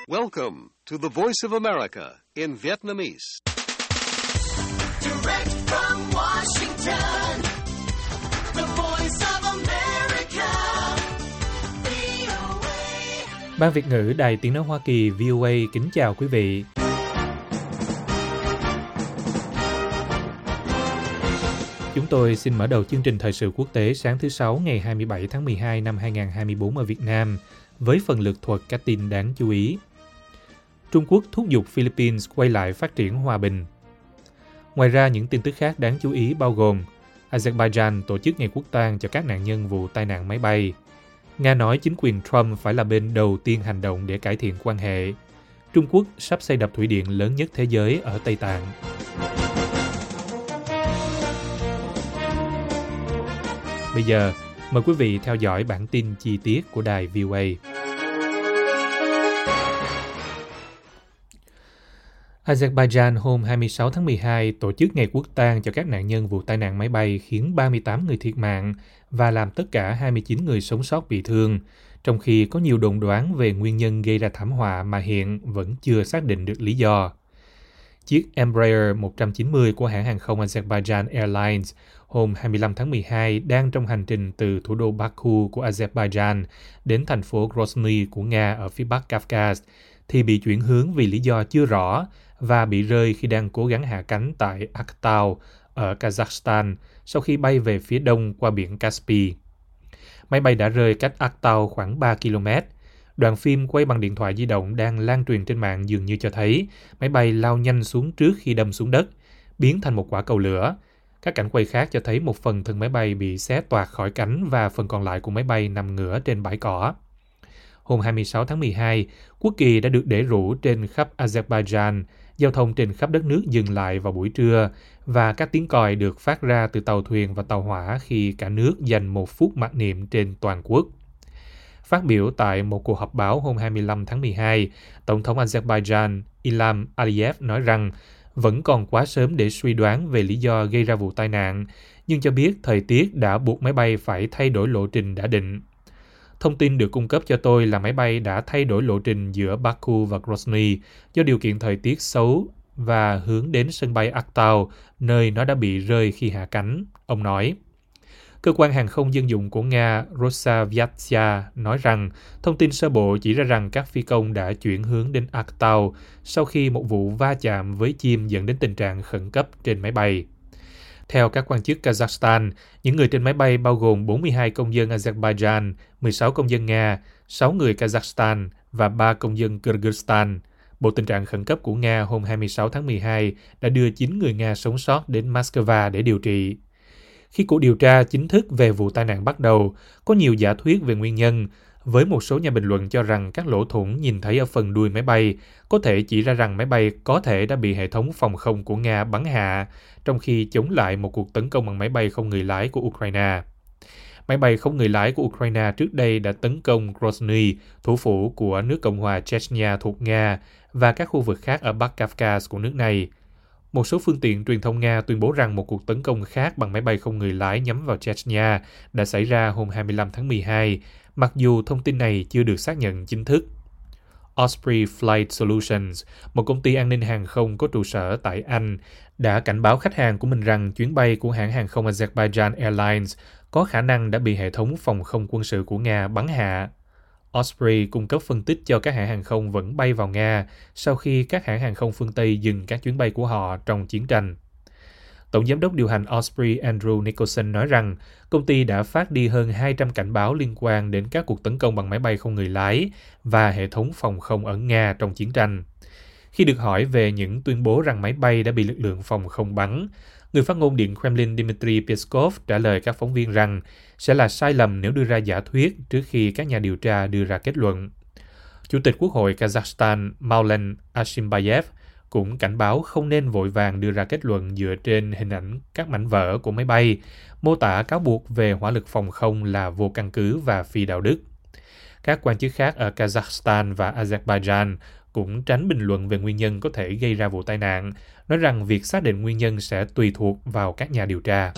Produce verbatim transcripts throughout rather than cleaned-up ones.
Welcome to the Voice of America in Vietnamese. Direct from Washington, the Voice of America, vê o a. Ban Việt ngữ Đài Tiếng nói Hoa Kỳ vê o a kính chào quý vị. Chúng tôi xin mở đầu chương trình thời sự quốc tế sáng thứ Sáu ngày hai mươi bảy tháng mười hai năm hai nghìn không trăm hai mươi tư ở Việt Nam với phần lược thuật các tin đáng chú ý. Trung Quốc thúc giục Philippines quay lại phát triển hòa bình. Ngoài ra, những tin tức khác đáng chú ý bao gồm Azerbaijan tổ chức ngày quốc tang cho các nạn nhân vụ tai nạn máy bay. Nga nói chính quyền Trump phải là bên đầu tiên hành động để cải thiện quan hệ. Trung Quốc sắp xây đập thủy điện lớn nhất thế giới ở Tây Tạng. Bây giờ, mời quý vị theo dõi bản tin chi tiết của đài vê o a. Azerbaijan hôm hai mươi sáu tháng mười hai tổ chức ngày quốc tang cho các nạn nhân vụ tai nạn máy bay khiến ba mươi tám người thiệt mạng và làm tất cả hai mươi chín người sống sót bị thương, trong khi có nhiều đồn đoán về nguyên nhân gây ra thảm họa mà hiện vẫn chưa xác định được lý do. Chiếc Embraer một trăm chín mươi của hãng hàng không Azerbaijan Airlines hôm hai mươi lăm tháng mười hai đang trong hành trình từ thủ đô Baku của Azerbaijan đến thành phố Grozny của Nga ở phía bắc Kafkaz thì bị chuyển hướng vì lý do chưa rõ và bị rơi khi đang cố gắng hạ cánh tại Aktau ở Kazakhstan sau khi bay về phía đông qua biển Caspi. Máy bay đã rơi cách Aktau khoảng ba ki lô mét. Đoạn phim quay bằng điện thoại di động đang lan truyền trên mạng dường như cho thấy máy bay lao nhanh xuống trước khi đâm xuống đất, biến thành một quả cầu lửa. Các cảnh quay khác cho thấy một phần thân máy bay bị xé toạc khỏi cánh và phần còn lại của máy bay nằm ngửa trên bãi cỏ. Hôm hai mươi sáu tháng mười hai, quốc kỳ đã được để rủ trên khắp Azerbaijan, giao thông trên khắp đất nước dừng lại vào buổi trưa và các tiếng còi được phát ra từ tàu thuyền và tàu hỏa khi cả nước dành một phút mặc niệm trên toàn quốc. Phát biểu tại một cuộc họp báo hôm hai mươi lăm tháng mười hai, Tổng thống Azerbaijan Ilham Aliyev nói rằng vẫn còn quá sớm để suy đoán về lý do gây ra vụ tai nạn, nhưng cho biết thời tiết đã buộc máy bay phải thay đổi lộ trình đã định. Thông tin được cung cấp cho tôi là máy bay đã thay đổi lộ trình giữa Baku và Grozny do điều kiện thời tiết xấu và hướng đến sân bay Aktau, nơi nó đã bị rơi khi hạ cánh, ông nói. Cơ quan hàng không dân dụng của Nga Rosaviatsia nói rằng thông tin sơ bộ chỉ ra rằng các phi công đã chuyển hướng đến Aktau sau khi một vụ va chạm với chim dẫn đến tình trạng khẩn cấp trên máy bay. Theo các quan chức Kazakhstan, những người trên máy bay bao gồm bốn mươi hai công dân Azerbaijan, mười sáu công dân Nga, sáu người Kazakhstan và ba công dân Kyrgyzstan. Bộ tình trạng khẩn cấp của Nga hôm hai mươi sáu tháng mười hai đã đưa chín người Nga sống sót đến Moscow để điều trị. Khi cuộc điều tra chính thức về vụ tai nạn bắt đầu, có nhiều giả thuyết về nguyên nhân, với một số nhà bình luận cho rằng các lỗ thủng nhìn thấy ở phần đuôi máy bay có thể chỉ ra rằng máy bay có thể đã bị hệ thống phòng không của Nga bắn hạ, trong khi chống lại một cuộc tấn công bằng máy bay không người lái của Ukraine. Máy bay không người lái của Ukraine trước đây đã tấn công Grozny, thủ phủ của nước Cộng hòa Chechnya thuộc Nga, và các khu vực khác ở Bắc Kafkaz của nước này. Một số phương tiện truyền thông Nga tuyên bố rằng một cuộc tấn công khác bằng máy bay không người lái nhắm vào Chechnya đã xảy ra hôm hai mươi lăm tháng mười hai, mặc dù thông tin này chưa được xác nhận chính thức. Osprey Flight Solutions, một công ty an ninh hàng không có trụ sở tại Anh, đã cảnh báo khách hàng của mình rằng chuyến bay của hãng hàng không Azerbaijan Airlines có khả năng đã bị hệ thống phòng không quân sự của Nga bắn hạ. Osprey cung cấp phân tích cho các hãng hàng không vẫn bay vào Nga sau khi các hãng hàng không phương Tây dừng các chuyến bay của họ trong chiến tranh. Tổng giám đốc điều hành Osprey Andrew Nicholson nói rằng công ty đã phát đi hơn hai trăm cảnh báo liên quan đến các cuộc tấn công bằng máy bay không người lái và hệ thống phòng không ở Nga trong chiến tranh. Khi được hỏi về những tuyên bố rằng máy bay đã bị lực lượng phòng không bắn, người phát ngôn Điện Kremlin Dmitry Peskov trả lời các phóng viên rằng sẽ là sai lầm nếu đưa ra giả thuyết trước khi các nhà điều tra đưa ra kết luận. Chủ tịch Quốc hội Kazakhstan Maulen Ashimbayev cũng cảnh báo không nên vội vàng đưa ra kết luận dựa trên hình ảnh các mảnh vỡ của máy bay, mô tả cáo buộc về hỏa lực phòng không là vô căn cứ và phi đạo đức. Các quan chức khác ở Kazakhstan và Azerbaijan cũng tránh bình luận về nguyên nhân có thể gây ra vụ tai nạn, nói rằng việc xác định nguyên nhân sẽ tùy thuộc vào các nhà điều tra.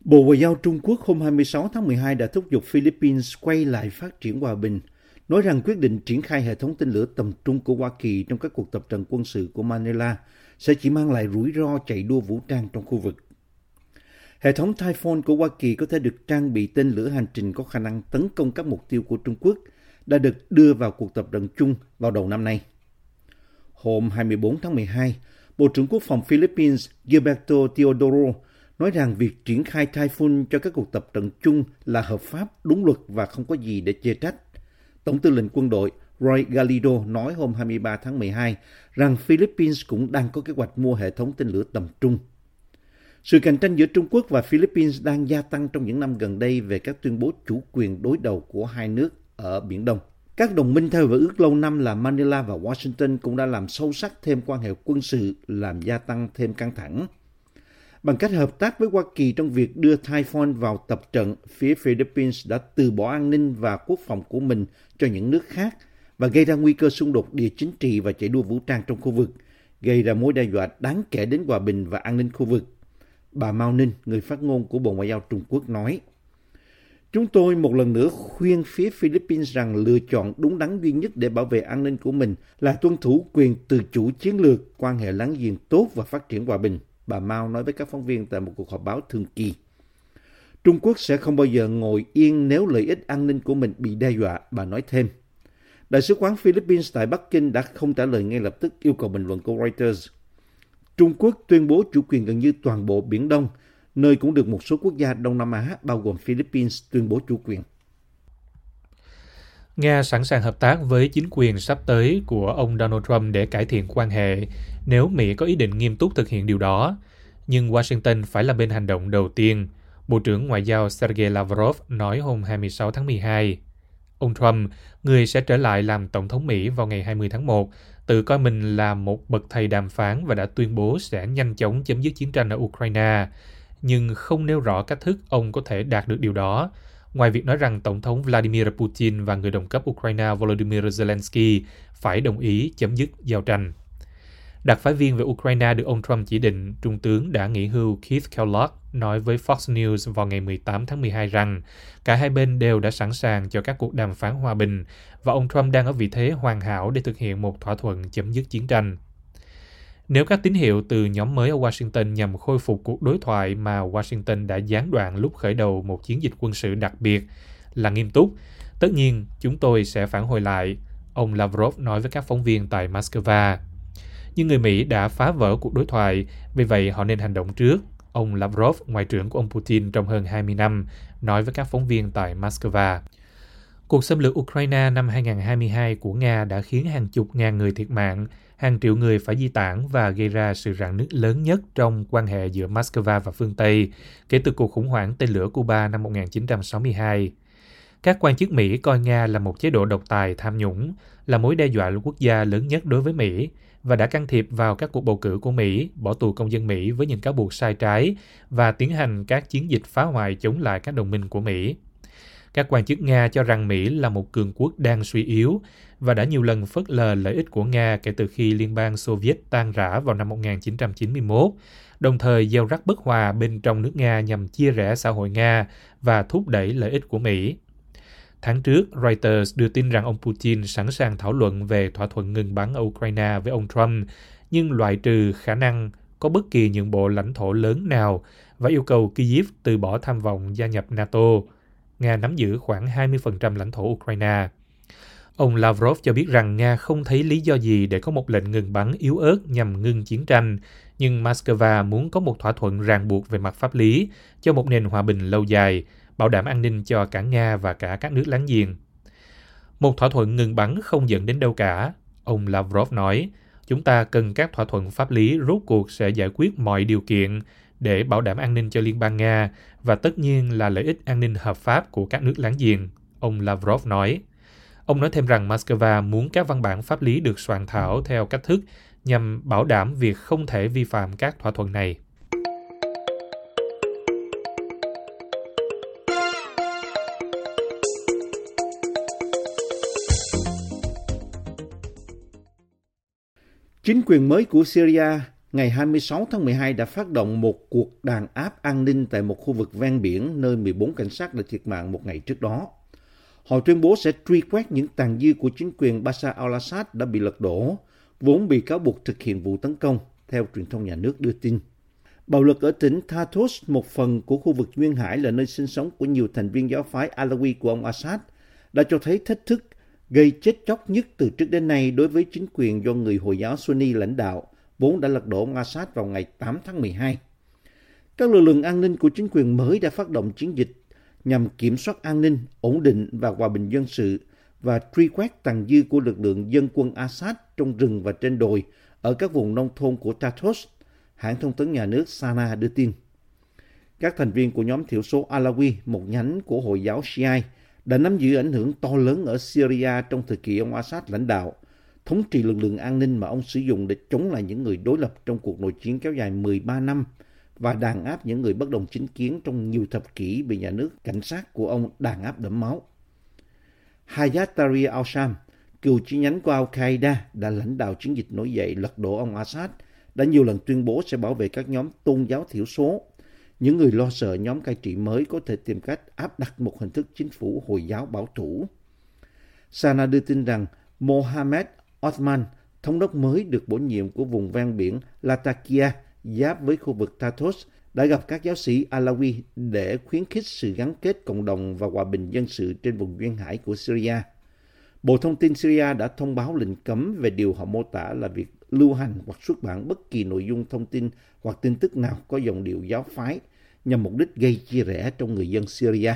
Bộ Ngoại giao Trung Quốc hôm hai mươi sáu tháng mười hai đã thúc giục Philippines quay lại phát triển hòa bình, nói rằng quyết định triển khai hệ thống tên lửa tầm trung của Hoa Kỳ trong các cuộc tập trận quân sự của Manila sẽ chỉ mang lại rủi ro chạy đua vũ trang trong khu vực. Hệ thống Typhoon của Hoa Kỳ có thể được trang bị tên lửa hành trình có khả năng tấn công các mục tiêu của Trung Quốc, đã được đưa vào cuộc tập trận chung vào đầu năm nay. Hôm hai mươi bốn tháng mười hai, Bộ trưởng Quốc phòng Philippines Gilberto Teodoro nói rằng việc triển khai Typhoon cho các cuộc tập trận chung là hợp pháp, đúng luật và không có gì để chê trách. Tổng tư lệnh quân đội Roy Galindo nói hôm hai mươi ba tháng mười hai rằng Philippines cũng đang có kế hoạch mua hệ thống tên lửa tầm trung. Sự cạnh tranh giữa Trung Quốc và Philippines đang gia tăng trong những năm gần đây về các tuyên bố chủ quyền đối đầu của hai nước ở Biển Đông. Các đồng minh theo hiệp ước lâu năm là Manila và Washington cũng đã làm sâu sắc thêm quan hệ quân sự, làm gia tăng thêm căng thẳng. Bằng cách hợp tác với Hoa Kỳ trong việc đưa Typhoon vào tập trận, phía Philippines đã từ bỏ an ninh và quốc phòng của mình cho những nước khác và gây ra nguy cơ xung đột địa chính trị và chạy đua vũ trang trong khu vực, gây ra mối đe dọa đáng kể đến hòa bình và an ninh khu vực. Bà Mao Ninh, người phát ngôn của Bộ Ngoại giao Trung Quốc nói, chúng tôi một lần nữa khuyên phía Philippines rằng lựa chọn đúng đắn duy nhất để bảo vệ an ninh của mình là tuân thủ quyền tự chủ chiến lược, quan hệ láng giềng tốt và phát triển hòa bình, bà Mao nói với các phóng viên tại một cuộc họp báo thường kỳ. Trung Quốc sẽ không bao giờ ngồi yên nếu lợi ích an ninh của mình bị đe dọa, bà nói thêm. Đại sứ quán Philippines tại Bắc Kinh đã không trả lời ngay lập tức yêu cầu bình luận của Reuters. Trung Quốc tuyên bố chủ quyền gần như toàn bộ Biển Đông, nơi cũng được một số quốc gia Đông Nam Á, bao gồm Philippines, tuyên bố chủ quyền. Nga sẵn sàng hợp tác với chính quyền sắp tới của ông Donald Trump để cải thiện quan hệ nếu Mỹ có ý định nghiêm túc thực hiện điều đó. Nhưng Washington phải là bên hành động đầu tiên, Bộ trưởng Ngoại giao Sergei Lavrov nói hôm hai mươi sáu tháng mười hai. Ông Trump, người sẽ trở lại làm Tổng thống Mỹ vào ngày hai mươi tháng một, tự coi mình là một bậc thầy đàm phán và đã tuyên bố sẽ nhanh chóng chấm dứt chiến tranh ở Ukraine, nhưng không nêu rõ cách thức ông có thể đạt được điều đó, ngoài việc nói rằng Tổng thống Vladimir Putin và người đồng cấp Ukraine Volodymyr Zelensky phải đồng ý chấm dứt giao tranh. Đặc phái viên về Ukraine được ông Trump chỉ định, Trung tướng đã nghỉ hưu Keith Kellogg, nói với Fox News vào ngày mười tám tháng mười hai rằng cả hai bên đều đã sẵn sàng cho các cuộc đàm phán hòa bình và ông Trump đang ở vị thế hoàn hảo để thực hiện một thỏa thuận chấm dứt chiến tranh. Nếu các tín hiệu từ nhóm mới ở Washington nhằm khôi phục cuộc đối thoại mà Washington đã gián đoạn lúc khởi đầu một chiến dịch quân sự đặc biệt là nghiêm túc, tất nhiên chúng tôi sẽ phản hồi lại, ông Lavrov nói với các phóng viên tại Moscow. Nhưng người Mỹ đã phá vỡ cuộc đối thoại, vì vậy họ nên hành động trước, ông Lavrov, ngoại trưởng của ông Putin trong hơn hai mươi năm, nói với các phóng viên tại Moscow. Cuộc xâm lược Ukraine năm hai nghìn không trăm hai mươi hai của Nga đã khiến hàng chục ngàn người thiệt mạng, hàng triệu người phải di tản và gây ra sự rạn nứt lớn nhất trong quan hệ giữa Moscow và phương Tây kể từ cuộc khủng hoảng tên lửa Cuba năm một nghìn chín trăm sáu mươi hai. Các quan chức Mỹ coi Nga là một chế độ độc tài tham nhũng, là mối đe dọa quốc gia lớn nhất đối với Mỹ và đã can thiệp vào các cuộc bầu cử của Mỹ, bỏ tù công dân Mỹ với những cáo buộc sai trái và tiến hành các chiến dịch phá hoại chống lại các đồng minh của Mỹ. Các quan chức Nga cho rằng Mỹ là một cường quốc đang suy yếu và đã nhiều lần phớt lờ lợi ích của Nga kể từ khi Liên bang Xô Viết tan rã vào năm một nghìn chín trăm chín mươi mốt, đồng thời gieo rắc bất hòa bên trong nước Nga nhằm chia rẽ xã hội Nga và thúc đẩy lợi ích của Mỹ. Tháng trước, Reuters đưa tin rằng ông Putin sẵn sàng thảo luận về thỏa thuận ngừng bắn ở Ukraine với ông Trump, nhưng loại trừ khả năng có bất kỳ nhượng bộ lãnh thổ lớn nào và yêu cầu Kyiv từ bỏ tham vọng gia nhập NATO. Nga nắm giữ khoảng hai mươi phần trăm lãnh thổ Ukraine. Ông Lavrov cho biết rằng Nga không thấy lý do gì để có một lệnh ngừng bắn yếu ớt nhằm ngưng chiến tranh, nhưng Moscow muốn có một thỏa thuận ràng buộc về mặt pháp lý cho một nền hòa bình lâu dài, bảo đảm an ninh cho cả Nga và cả các nước láng giềng. Một thỏa thuận ngừng bắn không dẫn đến đâu cả, ông Lavrov nói. Chúng ta cần các thỏa thuận pháp lý rốt cuộc sẽ giải quyết mọi điều kiện để bảo đảm an ninh cho Liên bang Nga và tất nhiên là lợi ích an ninh hợp pháp của các nước láng giềng, ông Lavrov nói. Ông nói thêm rằng Moscow muốn các văn bản pháp lý được soạn thảo theo cách thức nhằm bảo đảm việc không thể vi phạm các thỏa thuận này. Chính quyền mới của Syria ngày hai mươi sáu tháng mười hai đã phát động một cuộc đàn áp an ninh tại một khu vực ven biển nơi mười bốn cảnh sát đã thiệt mạng một ngày trước đó. Họ tuyên bố sẽ truy quét những tàn dư của chính quyền Bashar al-Assad đã bị lật đổ, vốn bị cáo buộc thực hiện vụ tấn công, theo truyền thông nhà nước đưa tin. Bạo lực ở tỉnh Tartus, một phần của khu vực Duyên Hải là nơi sinh sống của nhiều thành viên giáo phái Alawi của ông Assad, đã cho thấy thách thức gây chết chóc nhất từ trước đến nay đối với chính quyền do người Hồi giáo Sunni lãnh đạo, vốn đã lật đổ ông Assad vào ngày tám tháng mười hai. Các lực lượng an ninh của chính quyền mới đã phát động chiến dịch nhằm kiểm soát an ninh, ổn định và hòa bình dân sự và truy quét tàn dư của lực lượng dân quân Assad trong rừng và trên đồi ở các vùng nông thôn của Tartus, hãng thông tấn nhà nước Sana đưa tin. Các thành viên của nhóm thiểu số Alawi, một nhánh của Hồi giáo Shia, đã nắm giữ ảnh hưởng to lớn ở Syria trong thời kỳ ông Assad lãnh đạo, thống trị lực lượng an ninh mà ông sử dụng để chống lại những người đối lập trong cuộc nội chiến kéo dài mười ba năm và đàn áp những người bất đồng chính kiến trong nhiều thập kỷ bị nhà nước cảnh sát của ông đàn áp đẫm máu. Hayat Tahrir al-Sham, cựu chi nhánh của Al-Qaeda đã lãnh đạo chiến dịch nổi dậy lật đổ ông Assad, đã nhiều lần tuyên bố sẽ bảo vệ các nhóm tôn giáo thiểu số, những người lo sợ nhóm cai trị mới có thể tìm cách áp đặt một hình thức chính phủ Hồi giáo bảo thủ. Sana đưa tin rằng Mohammed Othman, thống đốc mới được bổ nhiệm của vùng ven biển Latakia, giáp với khu vực Tartus, đã gặp các giáo sĩ Alawi để khuyến khích sự gắn kết cộng đồng và hòa bình dân sự trên vùng duyên hải của Syria. Bộ Thông tin Syria đã thông báo lệnh cấm về điều họ mô tả là việc lưu hành hoặc xuất bản bất kỳ nội dung thông tin hoặc tin tức nào có giọng điệu giáo phái nhằm mục đích gây chia rẽ trong người dân Syria.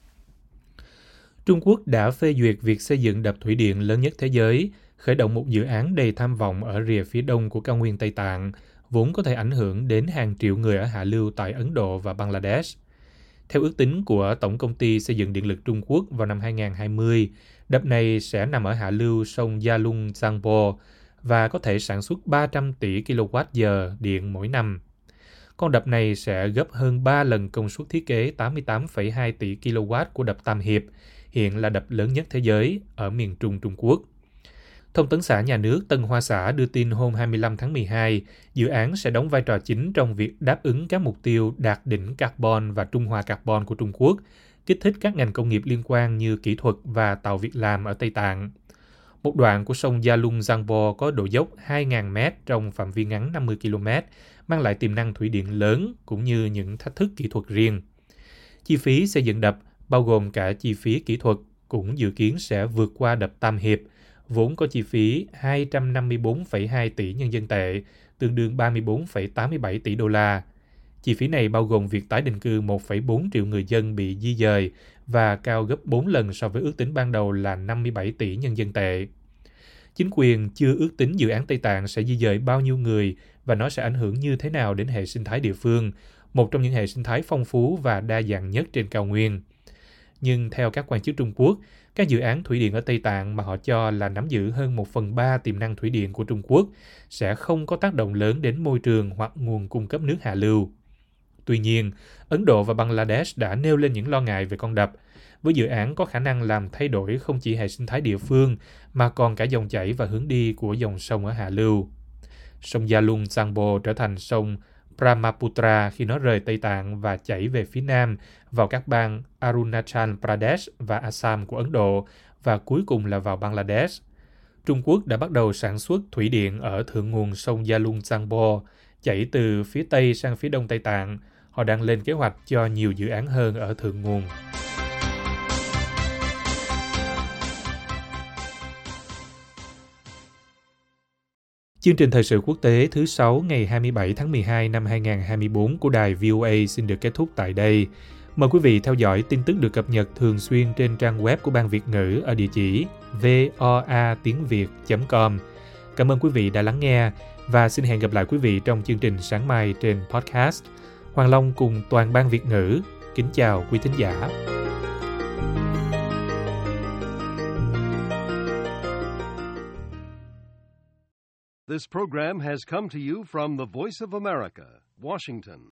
Trung Quốc đã phê duyệt việc xây dựng đập thủy điện lớn nhất thế giới, khởi động một dự án đầy tham vọng ở rìa phía đông của cao nguyên Tây Tạng, vốn có thể ảnh hưởng đến hàng triệu người ở hạ lưu tại Ấn Độ và Bangladesh. Theo ước tính của Tổng công ty Xây dựng Điện lực Trung Quốc vào năm hai không hai không, đập này sẽ nằm ở hạ lưu sông Yalung Zangbo và có thể sản xuất ba trăm tỷ ki lô oát giờ điện mỗi năm. Con đập này sẽ gấp hơn ba lần công suất thiết kế tám mươi tám phẩy hai tỷ ki lô oát của đập Tam Hiệp, hiện là đập lớn nhất thế giới ở miền Trung Trung Quốc. Thông tấn xã nhà nước Tân Hoa Xã đưa tin hôm hai mươi lăm tháng mười hai, dự án sẽ đóng vai trò chính trong việc đáp ứng các mục tiêu đạt đỉnh carbon và trung hòa carbon của Trung Quốc, kích thích các ngành công nghiệp liên quan như kỹ thuật và tạo việc làm ở Tây Tạng. Một đoạn của sông Yalung Zangbo có độ dốc hai nghìn mét trong phạm vi ngắn năm mươi ki lô mét, mang lại tiềm năng thủy điện lớn cũng như những thách thức kỹ thuật riêng. Chi phí xây dựng đập, bao gồm cả chi phí kỹ thuật, cũng dự kiến sẽ vượt qua đập Tam Hiệp, vốn có chi phí hai trăm năm mươi tư phẩy hai tỷ nhân dân tệ, tương đương ba mươi tư phẩy tám mươi bảy tỷ đô la. Chi phí này bao gồm việc tái định cư một phẩy bốn triệu người dân bị di dời và cao gấp bốn lần so với ước tính ban đầu là năm mươi bảy tỷ nhân dân tệ. Chính quyền chưa ước tính dự án Tây Tạng sẽ di dời bao nhiêu người và nó sẽ ảnh hưởng như thế nào đến hệ sinh thái địa phương, một trong những hệ sinh thái phong phú và đa dạng nhất trên cao nguyên. Nhưng theo các quan chức Trung Quốc, các dự án thủy điện ở Tây Tạng mà họ cho là nắm giữ hơn một phần ba tiềm năng thủy điện của Trung Quốc sẽ không có tác động lớn đến môi trường hoặc nguồn cung cấp nước hạ lưu. Tuy nhiên, Ấn Độ và Bangladesh đã nêu lên những lo ngại về con đập, với dự án có khả năng làm thay đổi không chỉ hệ sinh thái địa phương mà còn cả dòng chảy và hướng đi của dòng sông ở hạ lưu. Sông Yalung Zangbo trở thành sông Brahmaputra khi nó rời Tây Tạng và chảy về phía nam vào các bang Arunachal Pradesh và Assam của Ấn Độ và cuối cùng là vào Bangladesh. Trung Quốc đã bắt đầu sản xuất thủy điện ở thượng nguồn sông Yalung Zangbo, chảy từ phía Tây sang phía Đông Tây Tạng. Họ đang lên kế hoạch cho nhiều dự án hơn ở thượng nguồn. Chương trình thời sự quốc tế thứ sáu ngày hai mươi bảy tháng mười hai năm hai nghìn không trăm hai mươi bốn của đài vê o a xin được kết thúc tại đây. Mời quý vị theo dõi tin tức được cập nhật thường xuyên trên trang web của Ban Việt ngữ ở địa chỉ voa tiếng việt chấm com. Cảm ơn quý vị đã lắng nghe và xin hẹn gặp lại quý vị trong chương trình sáng mai trên podcast. Hoàng Long cùng toàn Ban Việt ngữ kính chào quý thính giả. This program has come to you from the Voice of America, Washington.